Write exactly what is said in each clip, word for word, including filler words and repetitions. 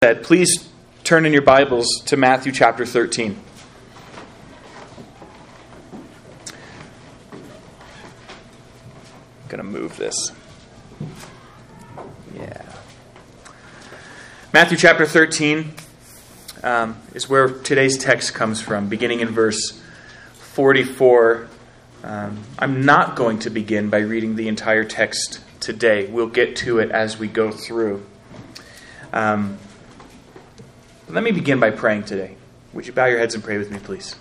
Please turn in your Bibles to Matthew chapter thirteen. I'm going to move this. Yeah. Matthew chapter thirteen um, is where today's text comes from, beginning in verse forty-four. Um, I'm not going to begin by reading the entire text today. We'll get to it as we go through. Um, Let me begin by praying today. Would you bow your heads and pray with me, please?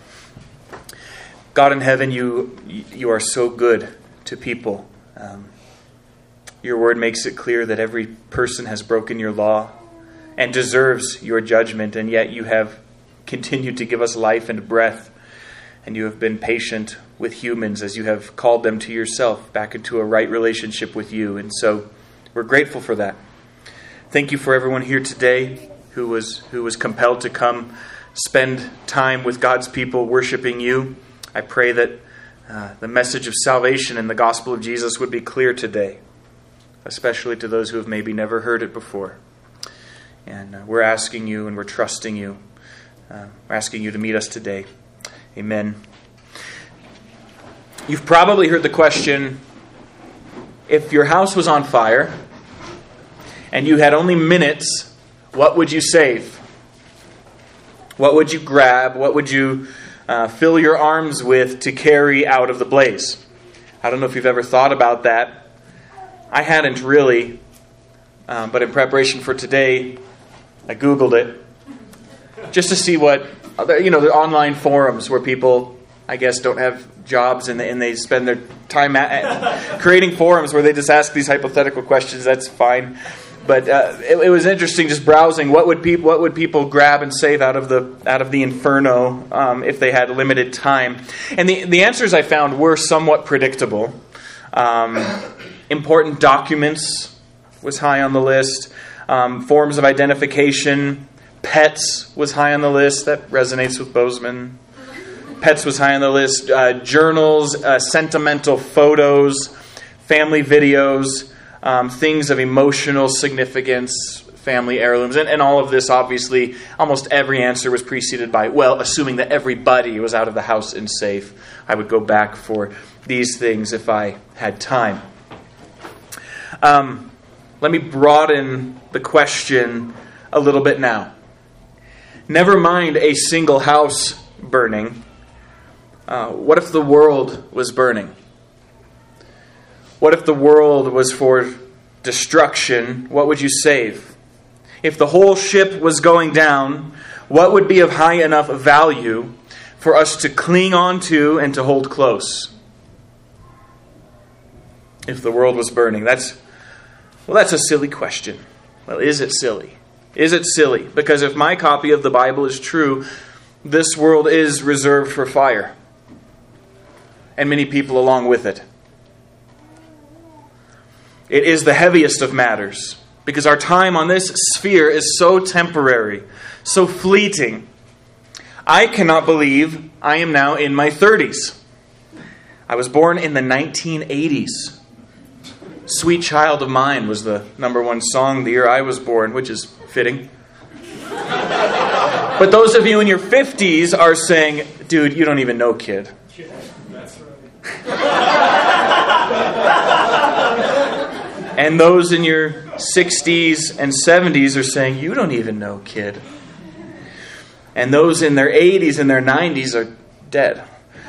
God in heaven, you you are so good to people. Um, your word makes it clear that every person has broken your law and deserves your judgment, and yet you have continued to give us life and breath, and you have been patient with humans as you have called them to yourself, back into a right relationship with you. And so we're grateful for that. Thank you for everyone here today who was who was compelled to come spend time with God's people worshiping you. I pray that uh, the message of salvation and the gospel of Jesus would be clear today, especially to those who have maybe never heard it before. And uh, we're asking you and we're trusting you. Uh, we're asking you to meet us today. Amen. You've probably heard the question, if your house was on fire and you had only minutes, what would you save? What would you grab? What would you uh, fill your arms with to carry out of the blaze? I don't know if you've ever thought about that. I hadn't really, um, but in preparation for today, I Googled it just to see what, you know, the online forums where people, I guess, don't have jobs and they, and they spend their time at, creating forums where they just ask these hypothetical questions. That's fine. But uh, it, it was interesting just browsing what would people what would people grab and save out of the out of the inferno um, if they had limited time. And the the answers I found were somewhat predictable. Um, important documents was high on the list. Um, forms of identification, pets was high on the list. That resonates with Bozeman. Pets was high on the list. Uh, journals, uh, sentimental photos, family videos. Um, things of emotional significance, family heirlooms, and, and all of this, obviously, almost every answer was preceded by, well, assuming that everybody was out of the house and safe, I would go back for these things if I had time. Um, let me broaden the question a little bit now. Never mind a single house burning. Uh, what if the world was burning? What if the world was for destruction? What would you save? If the whole ship was going down, what would be of high enough value for us to cling on to and to hold close? If the world was burning, that's well, that's a silly question. Well, is it silly? Is it silly? Because if my copy of the Bible is true, this world is reserved for fire, and many people along with it. It is the heaviest of matters, because our time on this sphere is so temporary, so fleeting. I cannot believe I am now in my thirties. I was born in the nineteen eighties. Sweet Child of Mine was the number one song the year I was born, which is fitting. But those of you in your fifties are saying, dude, you don't even know, kid. That's right. And those in your sixties and seventies are saying, you don't even know, kid. And those in their eighties and their nineties are dead.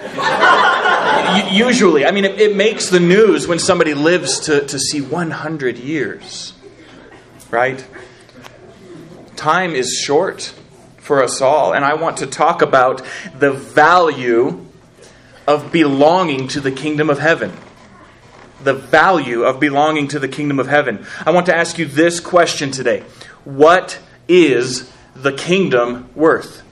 Usually, I mean, it, it makes the news when somebody lives to, to see one hundred years. Right? Time is short for us all. And I want to talk about the value of belonging to the kingdom of heaven. The value of belonging to the kingdom of heaven. I want to ask you this question today. What is the kingdom worth?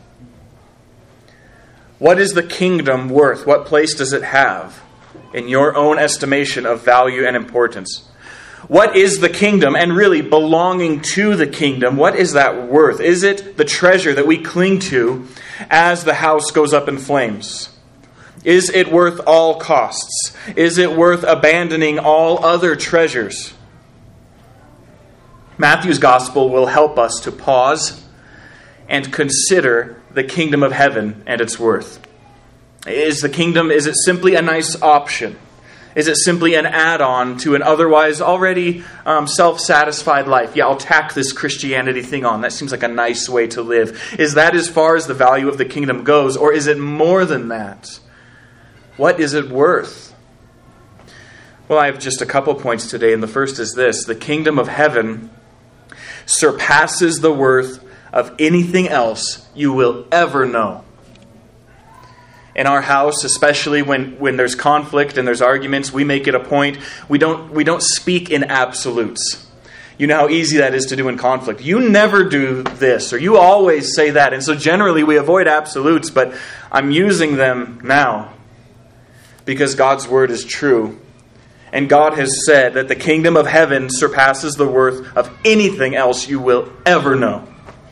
What is the kingdom worth? What place does it have in your own estimation of value and importance? What is the kingdom, and really belonging to the kingdom, what is that worth? Is it the treasure that we cling to as the house goes up in flames? Is it worth all costs? Is it worth abandoning all other treasures? Matthew's gospel will help us to pause and consider the kingdom of heaven and its worth. Is the kingdom, is it simply a nice option? Is it simply an add-on to an otherwise already um, self-satisfied life? Yeah, I'll tack this Christianity thing on. That seems like a nice way to live. Is that as far as the value of the kingdom goes? Or is it more than that? What is it worth? Well, I have just a couple points today, and the first is this. The kingdom of heaven surpasses the worth of anything else you will ever know. In our house, especially when, when there's conflict and there's arguments, we make it a point. We don't we don't speak in absolutes. You know how easy that is to do in conflict. You never do this, or you always say that. And so generally we avoid absolutes, but I'm using them now because God's word is true. And God has said that the kingdom of heaven surpasses the worth of anything else you will ever know.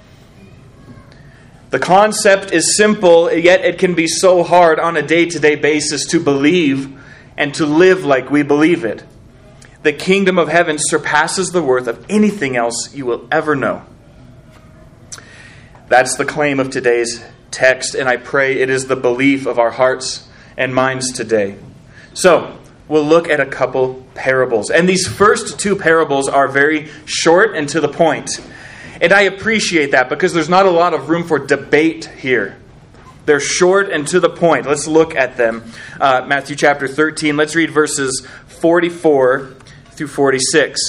The concept is simple, yet it can be so hard on a day-to-day basis to believe and to live like we believe it. The kingdom of heaven surpasses the worth of anything else you will ever know. That's the claim of today's text, and I pray it is the belief of our hearts and minds today. So, we'll look at a couple parables. And these first two parables are very short and to the point. And I appreciate that because there's not a lot of room for debate here. They're short and to the point. Let's look at them. Uh, Matthew chapter thirteen. Let's read verses forty-four through forty-six.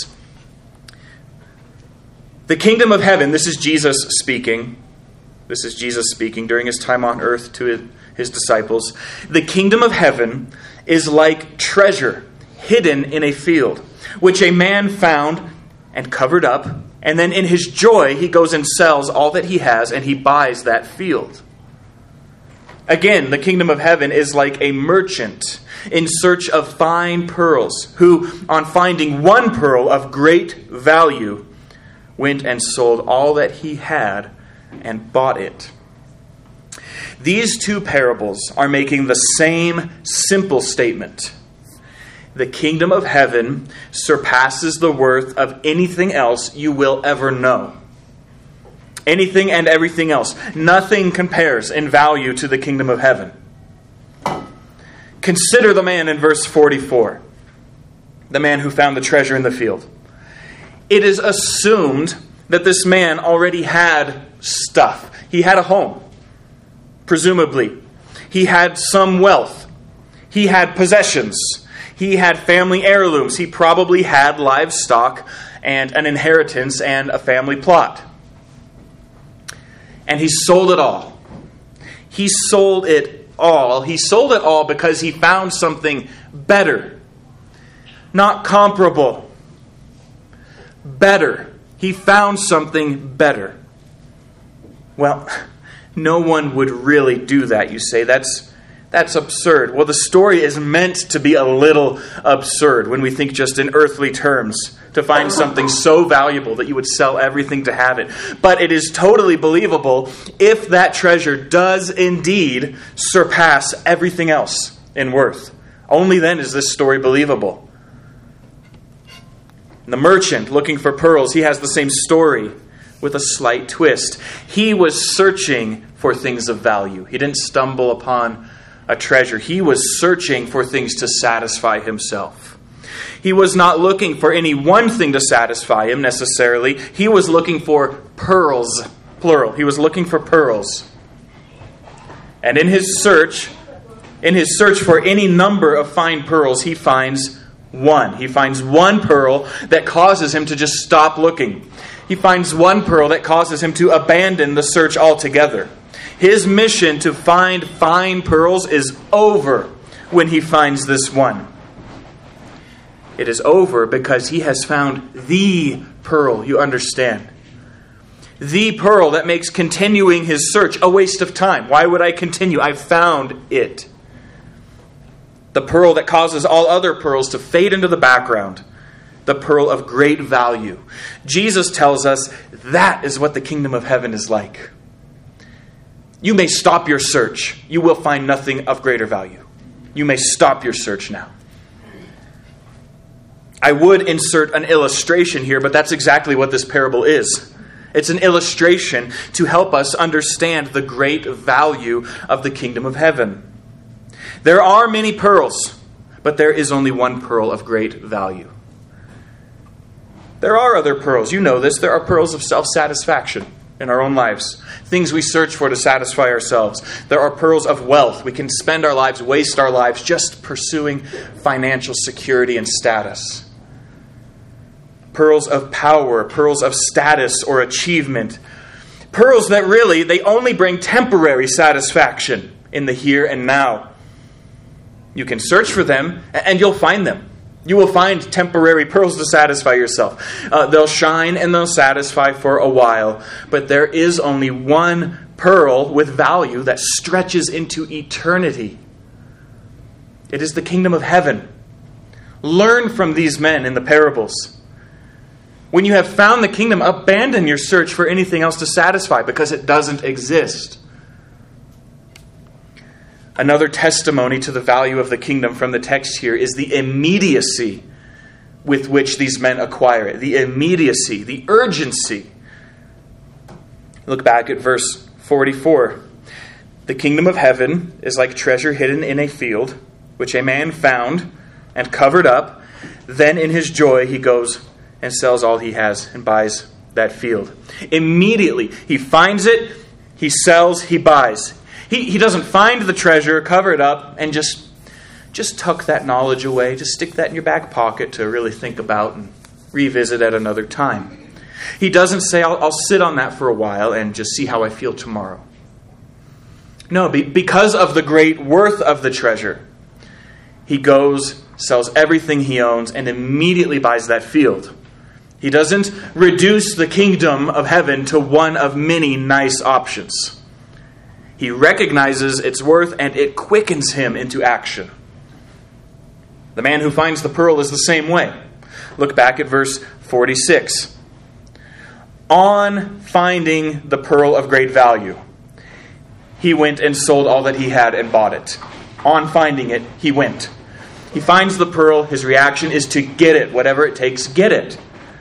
The kingdom of heaven, this is Jesus speaking. This is Jesus speaking during his time on earth to his, his disciples. The kingdom of heaven is like treasure hidden in a field, which a man found and covered up. And then in his joy, he goes and sells all that he has and he buys that field. Again, the kingdom of heaven is like a merchant in search of fine pearls, who, on finding one pearl of great value, went and sold all that he had and bought it. These two parables are making the same simple statement. The kingdom of heaven surpasses the worth of anything else you will ever know. Anything and everything else. Nothing compares in value to the kingdom of heaven. Consider the man in verse forty-four. The man who found the treasure in the field. It is assumed that this man already had stuff. He had a home, presumably. He had some wealth. He had possessions. He had family heirlooms. He probably had livestock and an inheritance and a family plot. And he sold it all. He sold it all. He sold it all because he found something better. Not comparable. Better. He found something better. Well, no one would really do that, you say. That's That's absurd. Well, the story is meant to be a little absurd when we think just in earthly terms, to find something so valuable that you would sell everything to have it. But it is totally believable if that treasure does indeed surpass everything else in worth. Only then is this story believable. The merchant looking for pearls, he has the same story with a slight twist. He was searching for things of value. He didn't stumble upon a treasure. He was searching for things to satisfy himself. He was not looking for any one thing to satisfy him necessarily. He was looking for pearls, plural. He was looking for pearls. And in his search, in his search for any number of fine pearls, he finds one. He finds one pearl that causes him to just stop looking. He finds one pearl that causes him to abandon the search altogether. His mission to find fine pearls is over when he finds this one. It is over because he has found the pearl, you understand. The pearl that makes continuing his search a waste of time. Why would I continue? I've found it. The pearl that causes all other pearls to fade into the background. The pearl of great value. Jesus tells us that is what the kingdom of heaven is like. You may stop your search. You will find nothing of greater value. You may stop your search now. I would insert an illustration here, but that's exactly what this parable is. It's an illustration to help us understand the great value of the kingdom of heaven. There are many pearls, but there is only one pearl of great value. There are other pearls. You know this. There are pearls of self-satisfaction in our own lives. Things we search for to satisfy ourselves. There are pearls of wealth. We can spend our lives, waste our lives just pursuing financial security and status. Pearls of power, pearls of status or achievement. Pearls that really, they only bring temporary satisfaction in the here and now. You can search for them and you'll find them. You will find temporary pearls to satisfy yourself. Uh, they'll shine and they'll satisfy for a while. But there is only one pearl with value that stretches into eternity. It is the kingdom of heaven. Learn from these men in the parables. When you have found the kingdom, abandon your search for anything else to satisfy because it doesn't exist. Another testimony to the value of the kingdom from the text here is the immediacy with which these men acquire it. The immediacy, the urgency. Look back at verse forty-four. The kingdom of heaven is like treasure hidden in a field, which a man found and covered up. Then in his joy he goes and sells all he has and buys that field. Immediately, he finds it, he sells, he buys. He, he doesn't find the treasure, cover it up, and just, just tuck that knowledge away. Just stick that in your back pocket to really think about and revisit at another time. He doesn't say, I'll, I'll sit on that for a while and just see how I feel tomorrow. No, be, because of the great worth of the treasure, he goes, sells everything he owns, and immediately buys that field. He doesn't reduce the kingdom of heaven to one of many nice options. He recognizes its worth and it quickens him into action. The man who finds the pearl is the same way. Look back at verse forty-six. On finding the pearl of great value, he went and sold all that he had and bought it. On finding it, he went. He finds the pearl. His reaction is to get it. Whatever it takes, get it.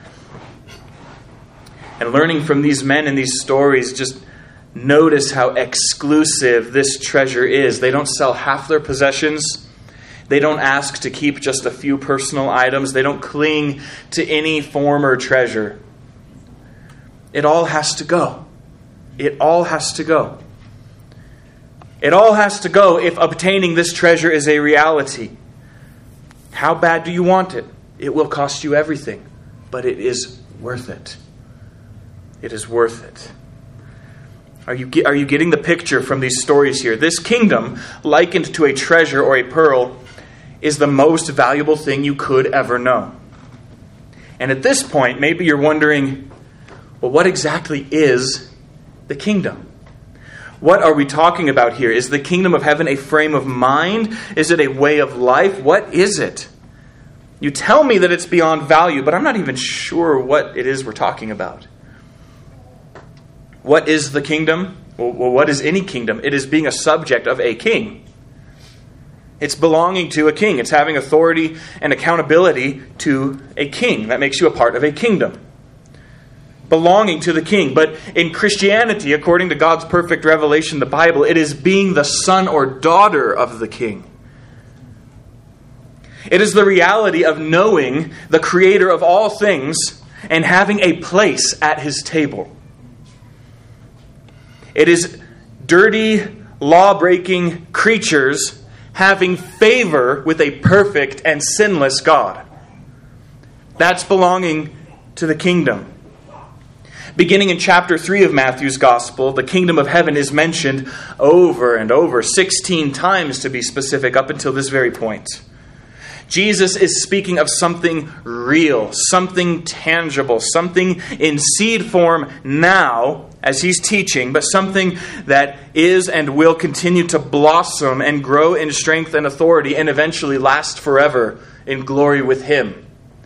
And learning from these men in these stories, just notice how exclusive this treasure is. They don't sell half their possessions. They don't ask to keep just a few personal items. They don't cling to any former treasure. It all has to go. It all has to go. It all has to go if obtaining this treasure is a reality. How bad do you want it? It will cost you everything, but it is worth it. It is worth it. Are you, are you getting the picture from these stories here? This kingdom, likened to a treasure or a pearl, is the most valuable thing you could ever know. And at this point, maybe you're wondering, well, what exactly is the kingdom? What are we talking about here? Is the kingdom of heaven a frame of mind? Is it a way of life? What is it? You tell me that it's beyond value, but I'm not even sure what it is we're talking about. What is the kingdom? Well, what is any kingdom? It is being a subject of a king. It's belonging to a king. It's having authority and accountability to a king. That makes you a part of a kingdom. Belonging to the king. But in Christianity, according to God's perfect revelation, the Bible, it is being the son or daughter of the king. It is the reality of knowing the creator of all things and having a place at his table. It is dirty, law-breaking creatures having favor with a perfect and sinless God. That's belonging to the kingdom. Beginning in chapter three of Matthew's Gospel, the kingdom of heaven is mentioned over and over, sixteen times to be specific, up until this very point. Jesus is speaking of something real, something tangible, something in seed form now as he's teaching, but something that is and will continue to blossom and grow in strength and authority and eventually last forever in glory with him.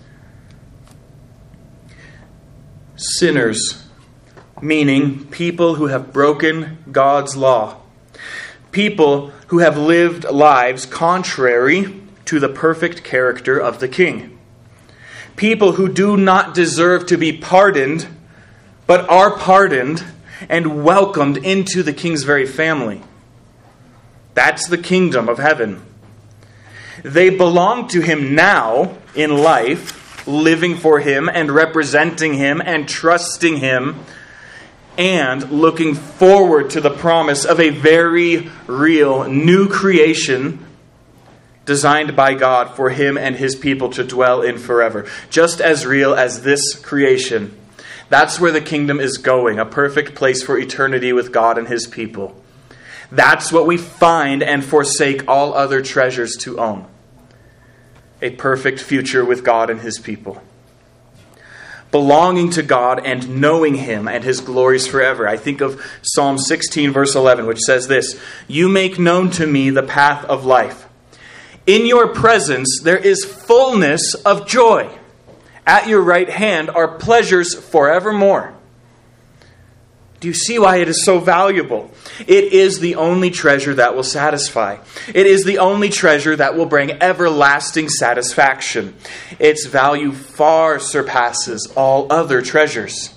Sinners, meaning people who have broken God's law. People who have lived lives contrary to the perfect character of the King. People who do not deserve to be pardoned, but are pardoned and welcomed into the King's very family. That's the kingdom of heaven. They belong to Him now in life, living for Him and representing Him and trusting Him, and looking forward to the promise of a very real new creation designed by God for Him and His people to dwell in forever. Just as real as this creation. That's where the kingdom is going, a perfect place for eternity with God and His people. That's what we find and forsake all other treasures to own. A perfect future with God and His people. Belonging to God and knowing Him and His glories forever. I think of Psalm sixteen verse eleven, which says this, "You make known to me the path of life. In your presence there is fullness of joy. At your right hand are pleasures forevermore." Do you see why it is so valuable? It is the only treasure that will satisfy. It is the only treasure that will bring everlasting satisfaction. Its value far surpasses all other treasures.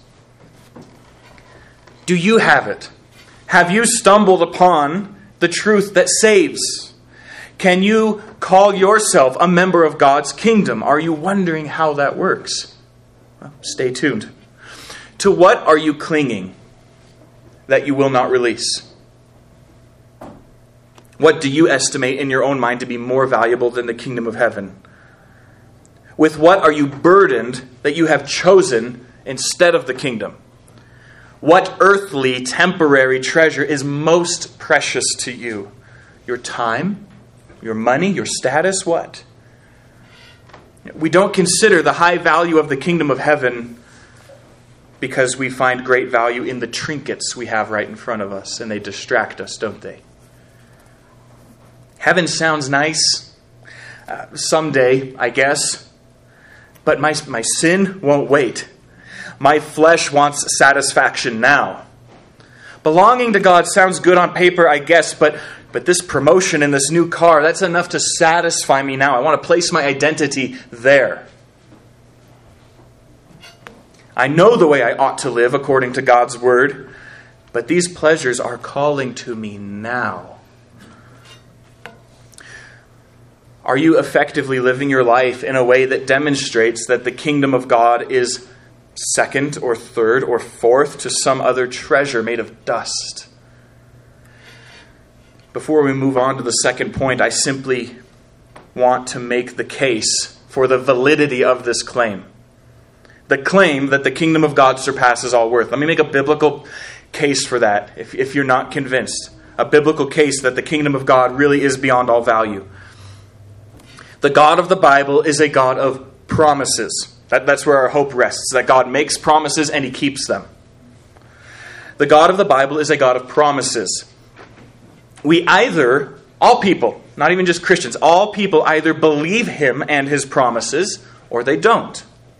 Do you have it? Have you stumbled upon the truth that saves? Can you call yourself a member of God's kingdom? Are you wondering how that works? Well, stay tuned. To what are you clinging that you will not release? What do you estimate in your own mind to be more valuable than the kingdom of heaven? With what are you burdened that you have chosen instead of the kingdom? What earthly, temporary treasure is most precious to you? Your time? Your money? Your status? What? We don't consider the high value of the kingdom of heaven because we find great value in the trinkets we have right in front of us, and they distract us, don't they? Heaven sounds nice. Uh, someday, I guess. But my, my sin won't wait. My flesh wants satisfaction now. Belonging to God sounds good on paper, I guess, but, but this promotion in this new car, that's enough to satisfy me now. I want to place my identity there. I know the way I ought to live according to God's word, but these pleasures are calling to me now. Are you effectively living your life in a way that demonstrates that the kingdom of God is second or third or fourth to some other treasure made of dust? Before we move on to the second point, I simply want to make the case for the validity of this claim. The claim that the kingdom of God surpasses all worth. Let me make a biblical case for that, if, if you're not convinced. A biblical case that the kingdom of God really is beyond all value. The God of the Bible is a God of promises. That, that's where our hope rests, that God makes promises and He keeps them. The God of the Bible is a God of promises. We either, all people, not even just Christians, all people either believe Him and His promises, or they don't.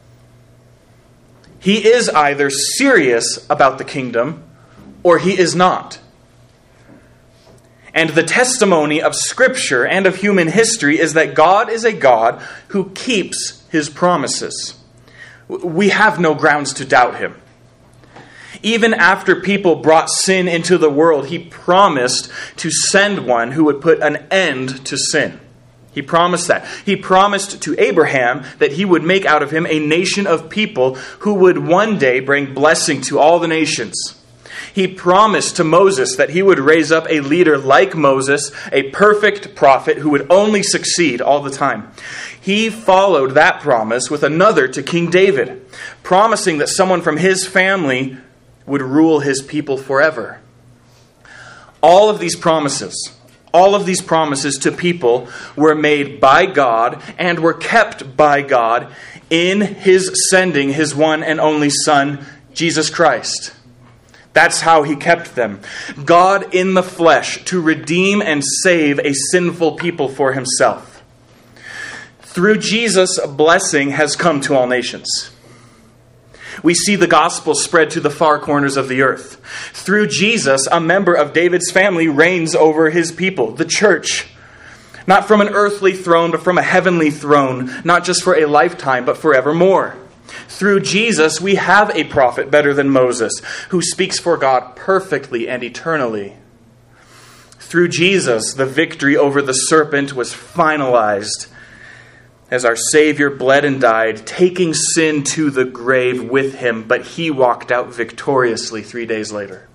He is either serious about the kingdom, or He is not. And the testimony of Scripture and of human history is that God is a God who keeps His promises. We have no grounds to doubt Him. Even after people brought sin into the world, He promised to send one who would put an end to sin. He promised that. He promised to Abraham that He would make out of him a nation of people who would one day bring blessing to all the nations. He promised to Moses that He would raise up a leader like Moses, a perfect prophet who would only succeed all the time. He followed that promise with another to King David, promising that someone from his family would rule His people forever. All of these promises, all of these promises to people were made by God and were kept by God in His sending His one and only Son, Jesus Christ. That's how He kept them. God in the flesh to redeem and save a sinful people for Himself. Through Jesus, a blessing has come to all nations. We see the gospel spread to the far corners of the earth. Through Jesus, a member of David's family reigns over His people, the church. Not from an earthly throne, but from a heavenly throne, not just for a lifetime, but forevermore. Through Jesus, we have a prophet better than Moses, who speaks for God perfectly and eternally. Through Jesus, the victory over the serpent was finalized as our Savior bled and died, taking sin to the grave with him, but he walked out victoriously three days later.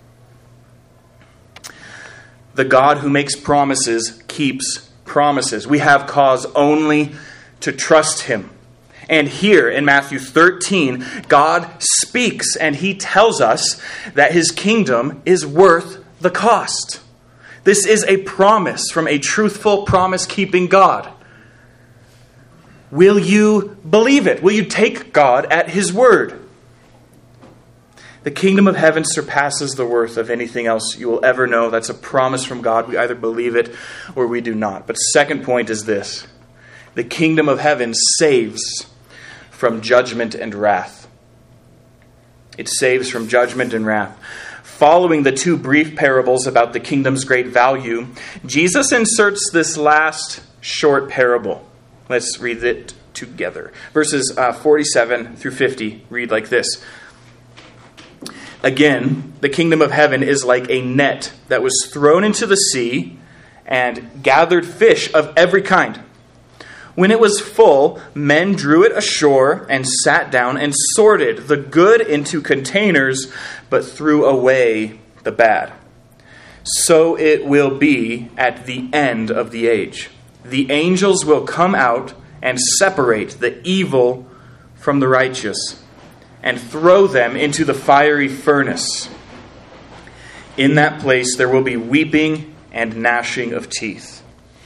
The God who makes promises keeps promises. We have cause only to trust him. And here in Matthew thirteen, God speaks and he tells us that his kingdom is worth the cost. This is a promise from a truthful, promise-keeping God. Will you believe it? Will you take God at his word? The kingdom of heaven surpasses the worth of anything else you will ever know. That's a promise from God. We either believe it or we do not. But second point is this. The kingdom of heaven saves from judgment and wrath. It saves from judgment and wrath. Following the two brief parables about the kingdom's great value, Jesus inserts this last short parable. Let's read it together. Verses uh, forty-seven through fifty read like this. Again, the kingdom of heaven is like a net that was thrown into the sea and gathered fish of every kind. When it was full, men drew it ashore and sat down and sorted the good into containers, but threw away the bad. So it will be at the end of the age. The angels will come out and separate the evil from the righteous and throw them into the fiery furnace. In that place there will be weeping and gnashing of teeth.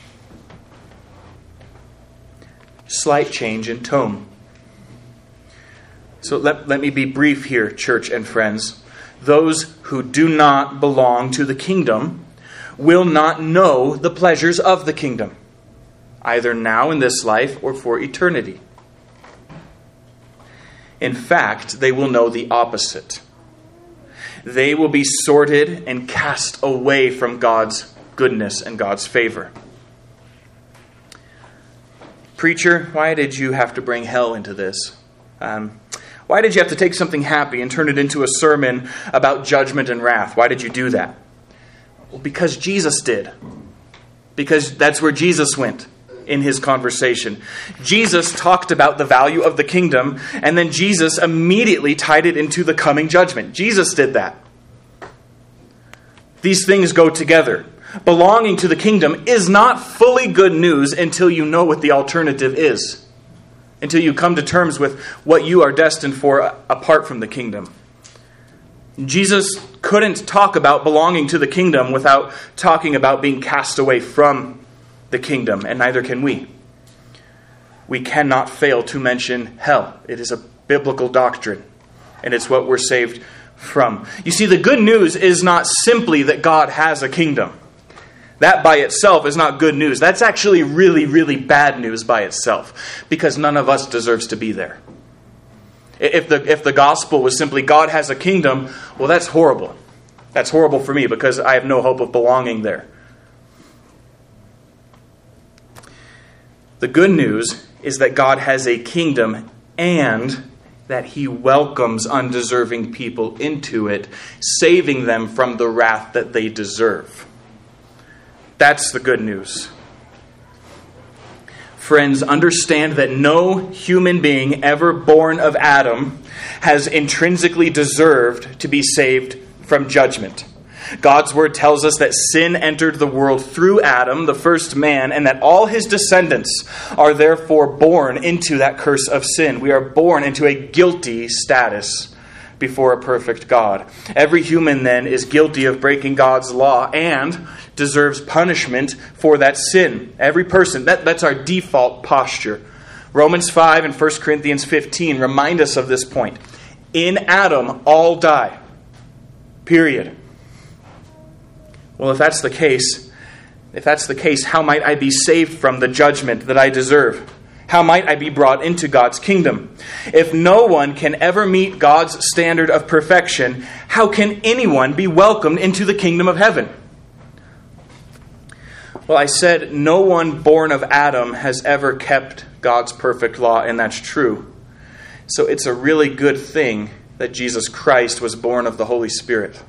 Slight change in tone. So let, let me be brief here, church and friends. Those who do not belong to the kingdom will not know the pleasures of the kingdom, either now in this life or for eternity. In fact, they will know the opposite. They will be sorted and cast away from God's goodness and God's favor. Preacher, why did you have to bring hell into this? Um, why did you have to take something happy and turn it into a sermon about judgment and wrath? Why did you do that? Well, because Jesus did. Because that's where Jesus went in his conversation. Jesus talked about the value of the kingdom, and then Jesus immediately tied it into the coming judgment. Jesus did that. These things go together. Belonging to the kingdom is not fully good news until you know what the alternative is. Until you come to terms with what you are destined for apart from the kingdom. Jesus couldn't talk about belonging to the kingdom without talking about being cast away from the kingdom, and neither can we. We cannot fail to mention hell. It is a biblical doctrine, and it's what we're saved from. You see, the good news is not simply that God has a kingdom. That by itself is not good news. That's actually really, really bad news by itself, because none of us deserves to be there. If the if the gospel was simply God has a kingdom, well, that's horrible. That's horrible for me because I have no hope of belonging there. The good news is that God has a kingdom and that he welcomes undeserving people into it, saving them from the wrath that they deserve. That's the good news. Friends, understand that no human being ever born of Adam has intrinsically deserved to be saved from judgment. God's word tells us that sin entered the world through Adam, the first man, and that all his descendants are therefore born into that curse of sin. We are born into a guilty status before a perfect God. Every human then is guilty of breaking God's law and deserves punishment for that sin. Every person, that, that's our default posture. Romans five and First Corinthians fifteen remind us of this point. In Adam, all die. Period. Well, if that's the case, if that's the case, how might I be saved from the judgment that I deserve? How might I be brought into God's kingdom? If no one can ever meet God's standard of perfection, how can anyone be welcomed into the kingdom of heaven? Well, I said no one born of Adam has ever kept God's perfect law, and that's true. So it's a really good thing that Jesus Christ was born of the Holy Spirit.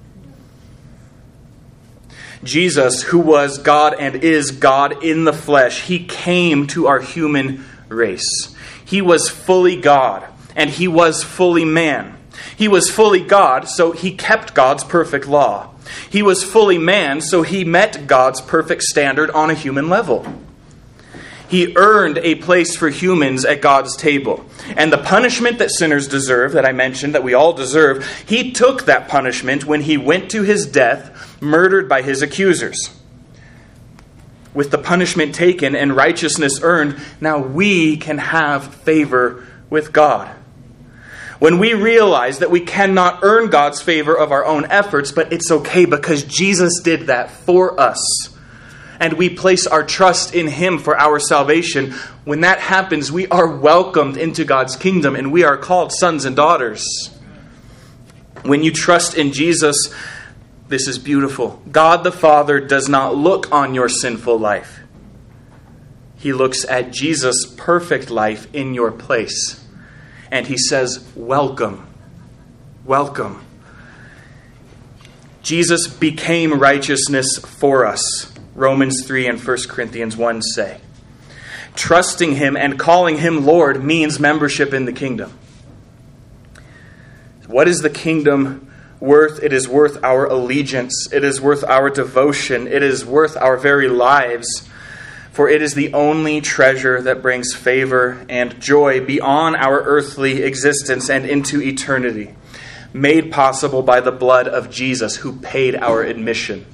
Jesus, who was God and is God in the flesh, he came to our human race. He was fully God, and he was fully man. He was fully God, so he kept God's perfect law. He was fully man, so he met God's perfect standard on a human level. He earned a place for humans at God's table. And the punishment that sinners deserve, that I mentioned, that we all deserve, he took that punishment when he went to his death, murdered by his accusers. With the punishment taken and righteousness earned, now we can have favor with God. When we realize that we cannot earn God's favor of our own efforts, but it's okay because Jesus did that for us, and we place our trust in him for our salvation, when that happens, we are welcomed into God's kingdom and we are called sons and daughters. When you trust in Jesus, this is beautiful. God the Father does not look on your sinful life. He looks at Jesus' perfect life in your place. And he says, welcome. Welcome. Jesus became righteousness for us. Romans three and First Corinthians one say. Trusting him and calling him Lord means membership in the kingdom. What is the kingdom worth? It is worth our allegiance. It is worth our devotion. It is worth our very lives. For it is the only treasure that brings favor and joy beyond our earthly existence and into eternity, made possible by the blood of Jesus, who paid our admission.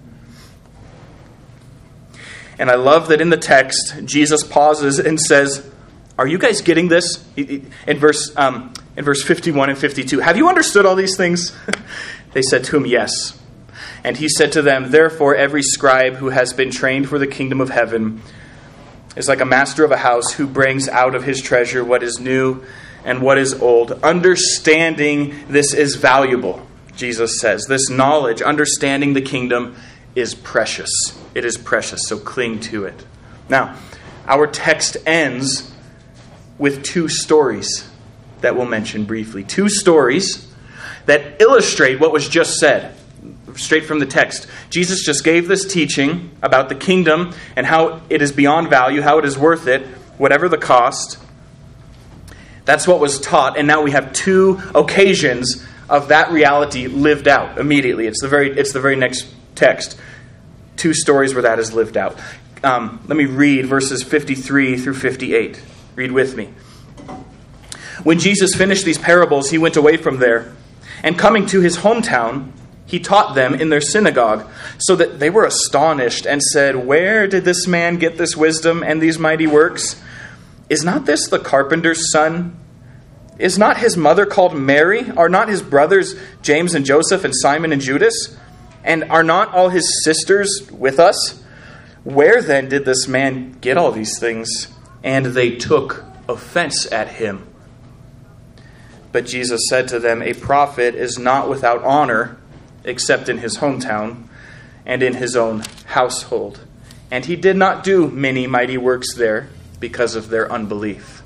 And I love that in the text, Jesus pauses and says, are you guys getting this? In verse um, in verse fifty-one and fifty-two, have you understood all these things? They said to him, yes. And he said to them, therefore every scribe who has been trained for the kingdom of heaven is like a master of a house who brings out of his treasure what is new and what is old. Understanding this is valuable, Jesus says. This knowledge, understanding the kingdom, is precious. It is precious, so cling to it. Now, our text ends with two stories that we'll mention briefly. Two stories that illustrate what was just said, straight from the text. Jesus just gave this teaching about the kingdom and how it is beyond value, how it is worth it, whatever the cost. That's what was taught, and now we have two occasions of that reality lived out immediately. It's the very, it's the very next text. Two stories where that is lived out. Um, let me read verses fifty-three through fifty-eight. Read with me. When Jesus finished these parables, he went away from there, and coming to his hometown, he taught them in their synagogue, so that they were astonished and said, where did this man get this wisdom and these mighty works? Is not this the carpenter's son? Is not his mother called Mary? Are not his brothers James and Joseph and Simon and Judas? And are not all his sisters with us? Where then did this man get all these things? And they took offense at him. But Jesus said to them, a prophet is not without honor, except in his hometown and in his own household. And he did not do many mighty works there because of their unbelief.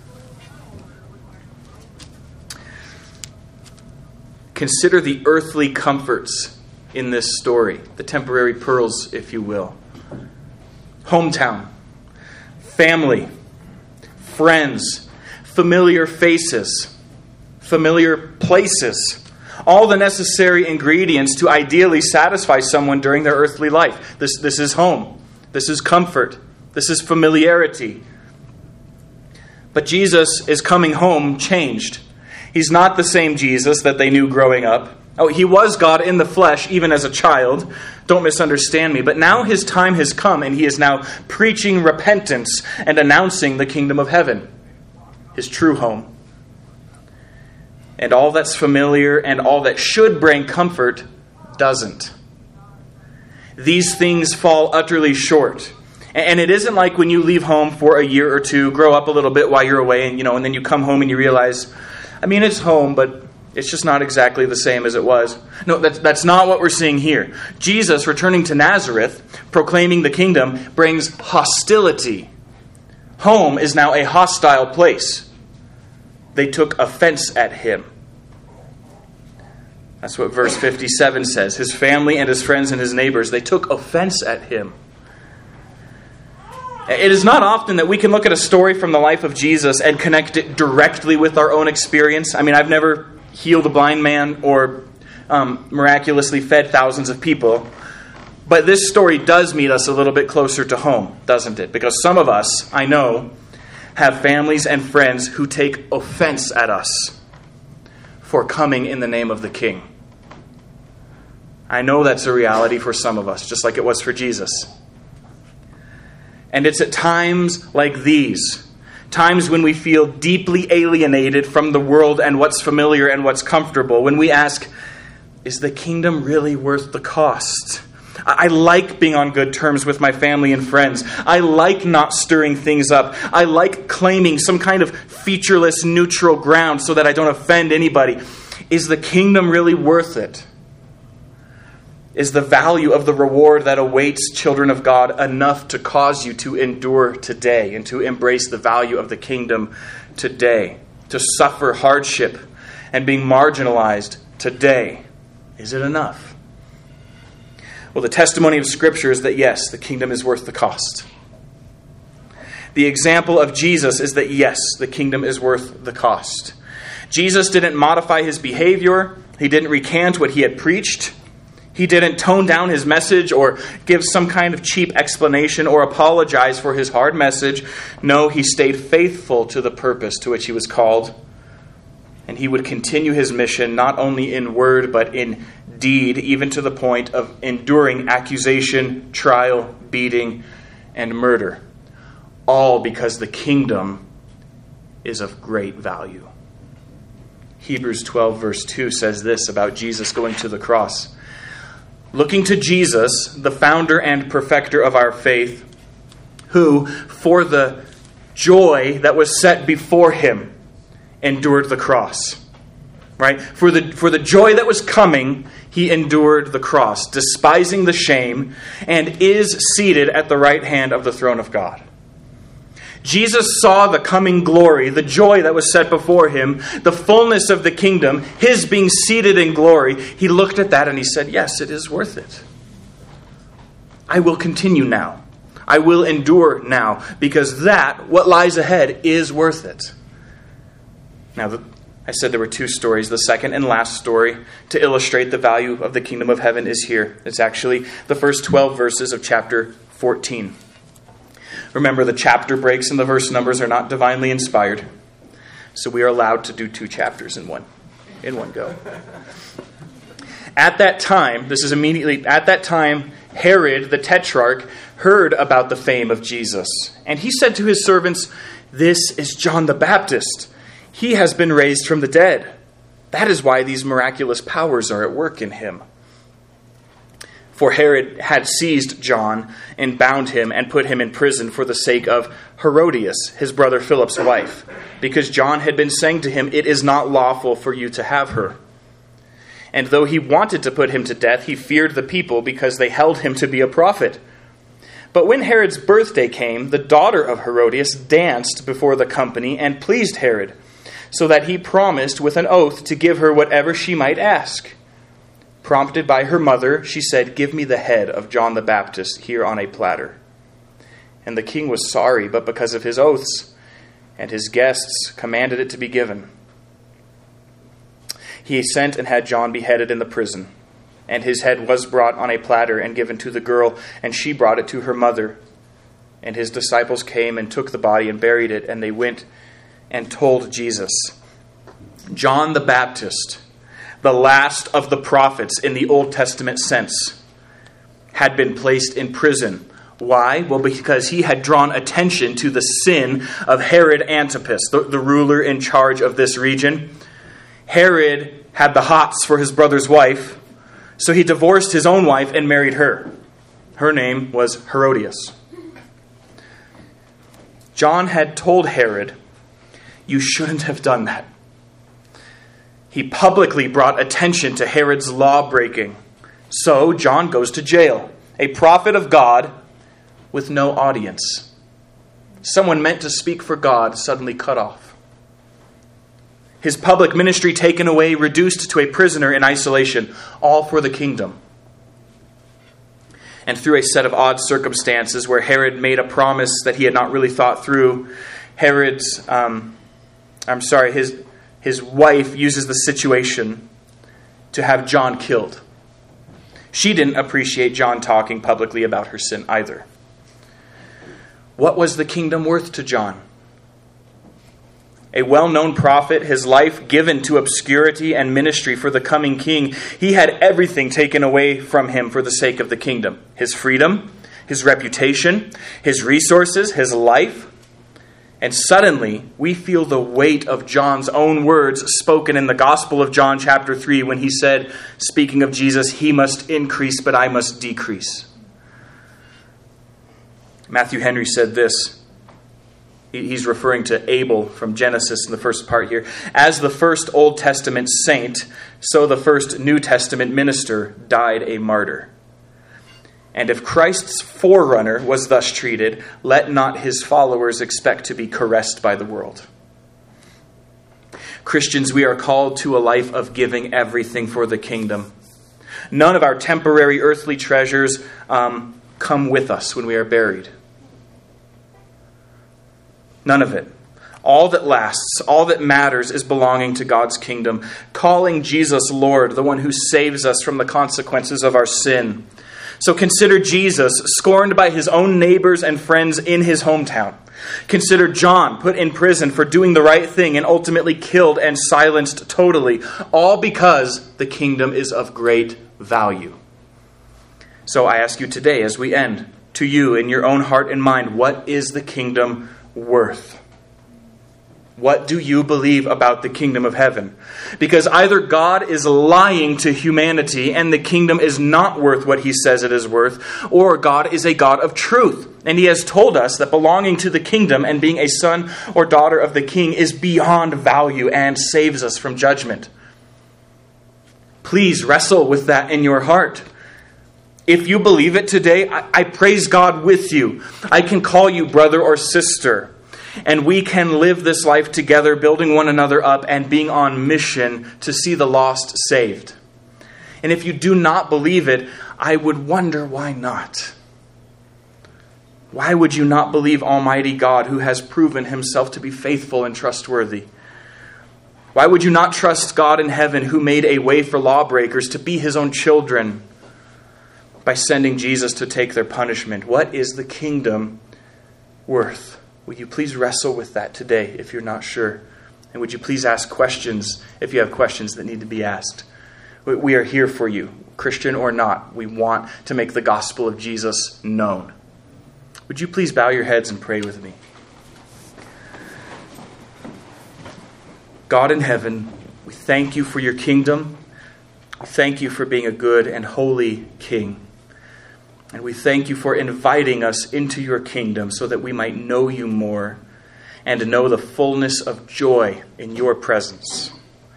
Consider the earthly comforts in this story, the temporary pearls, if you will. Hometown, family, friends, familiar faces, familiar places, all the necessary ingredients to ideally satisfy someone during their earthly life. This, this is home. This is comfort. This is familiarity. But Jesus is coming home changed. He's not the same Jesus that they knew growing up. Oh, he was God in the flesh, even as a child. Don't misunderstand me. But now his time has come, and he is now preaching repentance and announcing the kingdom of heaven, his true home. And all that's familiar and all that should bring comfort doesn't. These things fall utterly short. And it isn't like when you leave home for a year or two, grow up a little bit while you're away, and you know, and then you come home and you realize, I mean, it's home, but It's just not exactly the same as it was. No, that's, that's not what we're seeing here. Jesus, returning to Nazareth, proclaiming the kingdom, brings hostility. Home is now a hostile place. They took offense at him. That's what verse fifty-seven says. His family and his friends and his neighbors, they took offense at him. It is not often that we can look at a story from the life of Jesus and connect it directly with our own experience. I mean, I've never healed a blind man or um, miraculously fed thousands of people. But this story does meet us a little bit closer to home, doesn't it? Because some of us, I know, have families and friends who take offense at us for coming in the name of the King. I know that's a reality for some of us, just like it was for Jesus. And it's at times like these, times when we feel deeply alienated from the world and what's familiar and what's comfortable, when we ask, is the kingdom really worth the cost? I like being on good terms with my family and friends. I like not stirring things up. I like claiming some kind of featureless, neutral ground so that I don't offend anybody. Is the kingdom really worth it? Is the value of the reward that awaits children of God enough to cause you to endure today and to embrace the value of the kingdom today? To suffer hardship and being marginalized today? Is it enough? Well, the testimony of Scripture is that yes, the kingdom is worth the cost. The example of Jesus is that yes, the kingdom is worth the cost. Jesus didn't modify his behavior. He didn't recant what he had preached. He didn't tone down his message or give some kind of cheap explanation or apologize for his hard message. No, he stayed faithful to the purpose to which he was called. And he would continue his mission not only in word but in deed, even to the point of enduring accusation, trial, beating, and murder. All because the kingdom is of great value. Hebrews twelve verse two says this about Jesus going to the cross. Looking to Jesus, the founder and perfecter of our faith, who, for the joy that was set before him, endured the cross. Right? For the, for the joy that was coming, he endured the cross, despising the shame, and is seated at the right hand of the throne of God. Jesus saw the coming glory, the joy that was set before him, the fullness of the kingdom, his being seated in glory. He looked at that and he said, yes, it is worth it. I will continue now. I will endure now, because that, what lies ahead, is worth it. Now, the, I said there were two stories. The second and last story to illustrate the value of the kingdom of heaven is here. It's actually the first twelve verses of chapter fourteen. Remember, the chapter breaks and the verse numbers are not divinely inspired. So we are allowed to do two chapters in one, in one go. At that time, this is immediately, at that time, Herod the Tetrarch heard about the fame of Jesus. And he said to his servants, "This is John the Baptist. He has been raised from the dead. That is why these miraculous powers are at work in him." For Herod had seized John and bound him and put him in prison for the sake of Herodias, his brother Philip's wife, because John had been saying to him, "It is not lawful for you to have her." And though he wanted to put him to death, he feared the people because they held him to be a prophet. But when Herod's birthday came, the daughter of Herodias danced before the company and pleased Herod, so that he promised with an oath to give her whatever she might ask. Prompted by her mother, she said, "Give me the head of John the Baptist here on a platter." And the king was sorry, but because of his oaths and his guests commanded it to be given. He sent and had John beheaded in the prison. And his head was brought on a platter and given to the girl, and she brought it to her mother. And his disciples came and took the body and buried it, and they went and told Jesus. John the Baptist, the last of the prophets in the Old Testament sense, had been placed in prison. Why? Well, because he had drawn attention to the sin of Herod Antipas, the, the ruler in charge of this region. Herod had the hots for his brother's wife, so he divorced his own wife and married her. Her name was Herodias. John had told Herod, "You shouldn't have done that. He publicly brought attention to Herod's law-breaking. So John goes to jail, a prophet of God with no audience. Someone meant to speak for God suddenly cut off. His public ministry taken away, reduced to a prisoner in isolation, all for the kingdom. And through a set of odd circumstances where Herod made a promise that he had not really thought through, Herod's, um, I'm sorry, his, his wife uses the situation to have John killed. She didn't appreciate John talking publicly about her sin either. What was the kingdom worth to John? A well-known prophet, his life given to obscurity and ministry for the coming king, he had everything taken away from him for the sake of the kingdom. His freedom, his reputation, his resources, his life. And suddenly, we feel the weight of John's own words spoken in the Gospel of John chapter three when he said, speaking of Jesus, "He must increase, but I must decrease." Matthew Henry said this. He's referring to Abel from Genesis in the first part here. "As the first Old Testament saint, so the first New Testament minister died a martyr. And if Christ's forerunner was thus treated, let not his followers expect to be caressed by the world." Christians, we are called to a life of giving everything for the kingdom. None of our temporary earthly treasures um, come with us when we are buried. None of it. All that lasts, all that matters is belonging to God's kingdom, calling Jesus Lord, the one who saves us from the consequences of our sin. So consider Jesus, scorned by his own neighbors and friends in his hometown. Consider John, put in prison for doing the right thing and ultimately killed and silenced totally, all because the kingdom is of great value. So I ask you today, as we end, to you in your own heart and mind, what is the kingdom worth? What do you believe about the kingdom of heaven? Because either God is lying to humanity and the kingdom is not worth what he says it is worth, or God is a God of truth. And he has told us that belonging to the kingdom and being a son or daughter of the king is beyond value and saves us from judgment. Please wrestle with that in your heart. If you believe it today, I, I praise God with you. I can call you brother or sister. And we can live this life together, building one another up and being on mission to see the lost saved. And if you do not believe it, I would wonder why not. Why would you not believe Almighty God, who has proven himself to be faithful and trustworthy? Why would you not trust God in heaven, who made a way for lawbreakers to be his own children by sending Jesus to take their punishment? What is the kingdom worth? Would you please wrestle with that today if you're not sure? And would you please ask questions if you have questions that need to be asked? We are here for you, Christian or not. We want to make the gospel of Jesus known. Would you please bow your heads and pray with me? God in heaven, we thank you for your kingdom. We thank you for being a good and holy king. And we thank you for inviting us into your kingdom so that we might know you more and know the fullness of joy in your presence.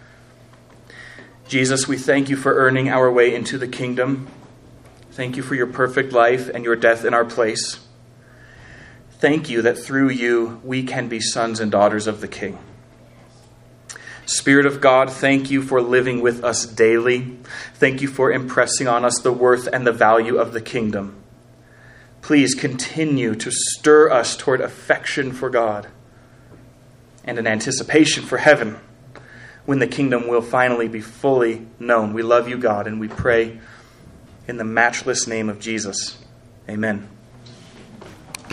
Jesus, we thank you for earning our way into the kingdom. Thank you for your perfect life and your death in our place. Thank you that through you we can be sons and daughters of the King. Spirit of God, thank you for living with us daily. Thank you for impressing on us the worth and the value of the kingdom. Please continue to stir us toward affection for God and an anticipation for heaven when the kingdom will finally be fully known. We love you, God, and we pray in the matchless name of Jesus. Amen.